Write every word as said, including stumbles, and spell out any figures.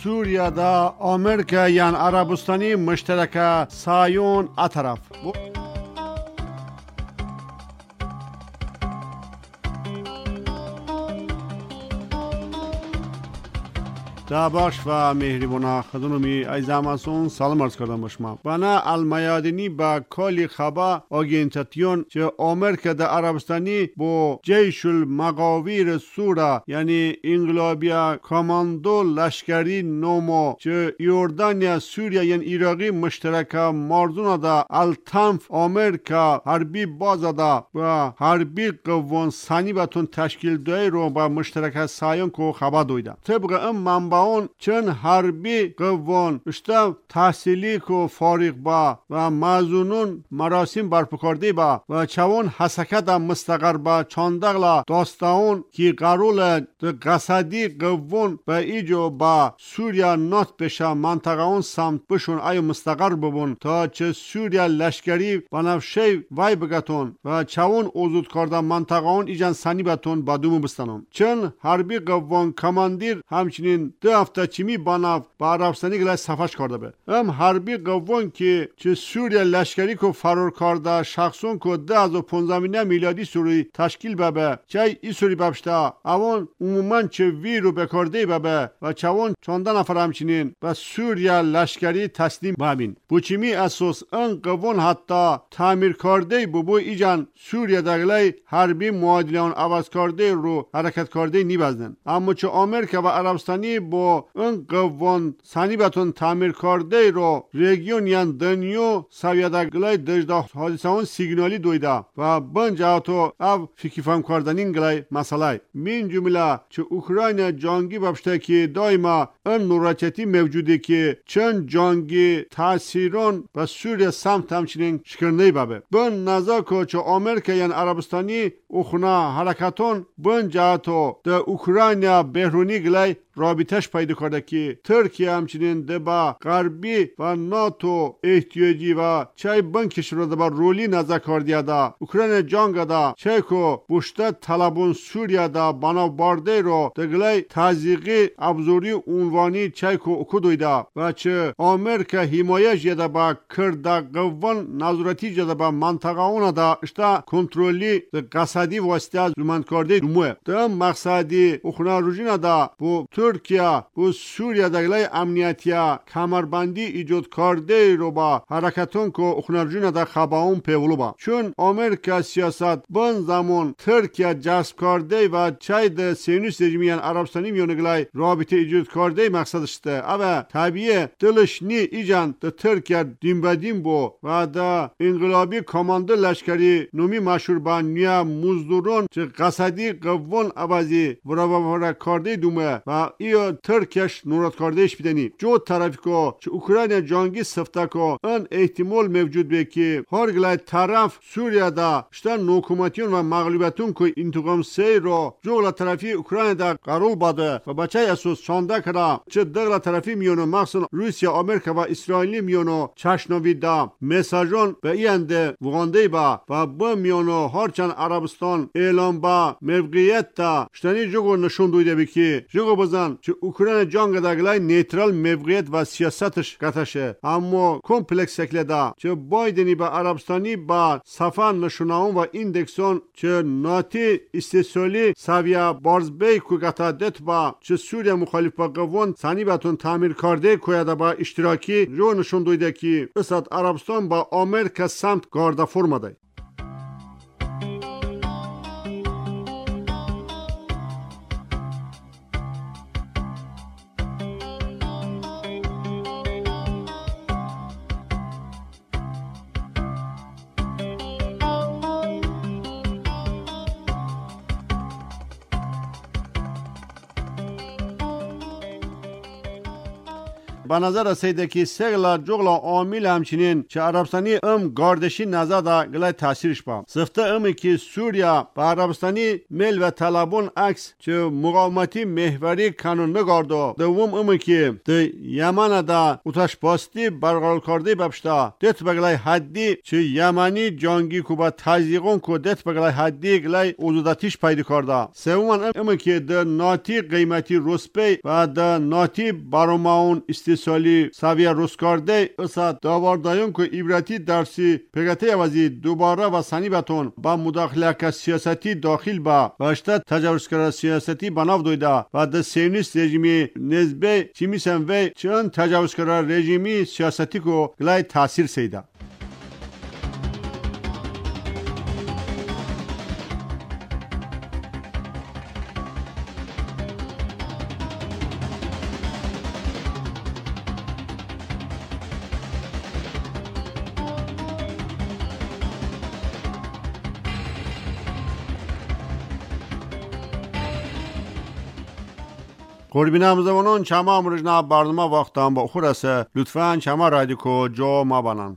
Suriyada Amerika yan Arabistani müştereka sayun ataraf. Bu داباش و مهربانا خدمتومی ایزاماسون سلام عرض کردم باشم. بنا المایادینی با کلی خبر آگینتاتیون که آمریکا در عربستانی با جیش المقاویر سورا یعنی انقلابیا کاماندو لشکری نومو که یوردانیا سوریا یعنی ایراقی مشترکه مردون دا التنف آمریکا حربی بازدا و حربی قوان ثانی باتون تشکیل دوی رو با مشترکه سایون کو خبر دویده. طبق ام منبع اون چند حربی قوان اشتا تحصیلی کو فارغ با و مازونون مراسم برپا کرده با و چون حسکت مستقر با چاندغلا داستاون کی قرول قصدی قوان با ایجو با سوریا نات بشه منطقه اون سمت بشون ایو مستقر ببون تا چه سوریا لشکری بنفشه وای بگتون و چون اوزود کرده منطقه اون ایجان سنی بتون با دومو بستنون. چند حربی قوان کماندیر همچنین دو هفته چیمی باناف با عربستانی گلای صفحش کرده به. ام حربی قوان که چه سوریا لشکری کو فرار کرده شخصون کو ده هزار و پانزده میلادی سوری تشکیل ببه چه ای سوری ببشته اوان عموما چه وی رو بکرده ببه و چون چونده نفر همچنین و سوریا لشکری تسلیم ببین. بو چیمی اساس ان قوان حتی تعمیر کرده بو بو ایجان سوریا دگلای حربی معادلان عوض کرده رو حرکت کرده نیبزدن. اما چه آمریکا و عربستانی با اون قوان سنی بتون تعمیر کرده رو رژیون یان دنیو سویادگلای دجدا حادثه اون سیگنالی دویده و بنجا تو او فکر فهم کردنین گلای مسئله من جمله چه اوکراین جنگی بابشته که دائما اون نوراچتی موجوده که چند جنگی تاثیرون و سوریه سمت همچنین شکرنهی بابه بن نظر که چه آمریکا یان عربستانی اوخنا حرکتون بنجا تو ده اوکراین بهرونی گلای رابطش پیدا کرده که ترکیه همچنین دبا غربی و ناتو احتیاجی و چای بنکش رو دبا رولی نظر کردیه دا اوکراین جنگ دا چای کو بوشته طلبون سوریا دا بنا بارده رو دگلای تازیقی ابزوری عنوانی چای کو اکو دویده و چه آمریکا حمایش یده با کرده قوان نظرتی جده با منطقه اون دا اشتا کنترولی قصدی واسطه زمان کرده دوموه دا مقصدی اخنا روژین دا بو ترکیه و سوریه دگلای امنیتیا کمربندی ایجاد کرده رو با حرکتون که اخنرجون در خباون پیولو با چون آمریکا سیاست بن زمان ترکیه جذب کرده و چای ده سینوس رژیمیان عربستانی میونگلای رابطه ایجاد کرده مقصدش ده اوه طبیعه دلش نی ایجان ده ترکیه دیم بدیم بو و ده انقلابی کامانده لشکری نومی مشهور با نیا مزدورون چه قصدی قوان عوضی ورا ورا کرده دومه و ایو ترکیش نورات کردهش بیدنی جو طرفی که چه اوکراین جنگی سفته که ان احتمال موجود به که هر گلای طرف سوریا دا شتن نوکومتیون و مغلوبتون که انتقام سی رو جو طرفی اوکراین دا قرول باده و بچه اساس چانده کرده چه دغل طرفی میونو مخصوصا روسیا آمریکا و اسرائیلی میونو چشنوی دا مساجون به اینده وغانده با و با میونو هرچند عربستان اعلام با موقعیت دا شتنی جو نشون دویده بکی جو بزن چه اوکراین جنگ دگلای نیترال موقعیت و سیاستش قطشه اما کمپلکس شکل دا چه بایدنی با عربستانی با صفا نشوناون و ایندکسون چه ناتی استثالی سویا بارزبی که قطع دت با چه سوریا مخالف با قوان سنی باتون تعمیر کرده که با اشتراکی رو نشون دویده که اسد عربستان با آمریکا سمت گارده فرمده. به نظر رسیده که سگلا جغلا عامل همچنین چه عربستانی ام گاردشی نظر دا گلای تاثیرش با سفته امی که سوریا به عربستانی میل و طلبون عکس چه مقاومتی محوری کانون نگاردو دوم امی که ده یمن دا اتش باستی برقرار کرده ببشتا دت بگلای حدی چه یمنی جانگی کو با تزیقون کو دت بگلای حدی گلای اوزوداتیش پیدا کرده سوم امی که ده ناتی قیمتی روسپی و ده ناتی باروماون استیصالی سویه روس کرده اصلا داواردایون که ایبراتی درسی پگته وزی دوباره و سنی بتون با مداخله که سیاستی داخل با باشته تجاوزکار سیاستی بناو دویده و ده سیونیست رژیمی نزبه چی میسن و چون تجاوزکار رژیمی سیاستی کو گلای تاثیر سیده قربینم زمانون چما امروز برنامه وقتم با خورسه لطفاً چما رادیو کو جو ما بانن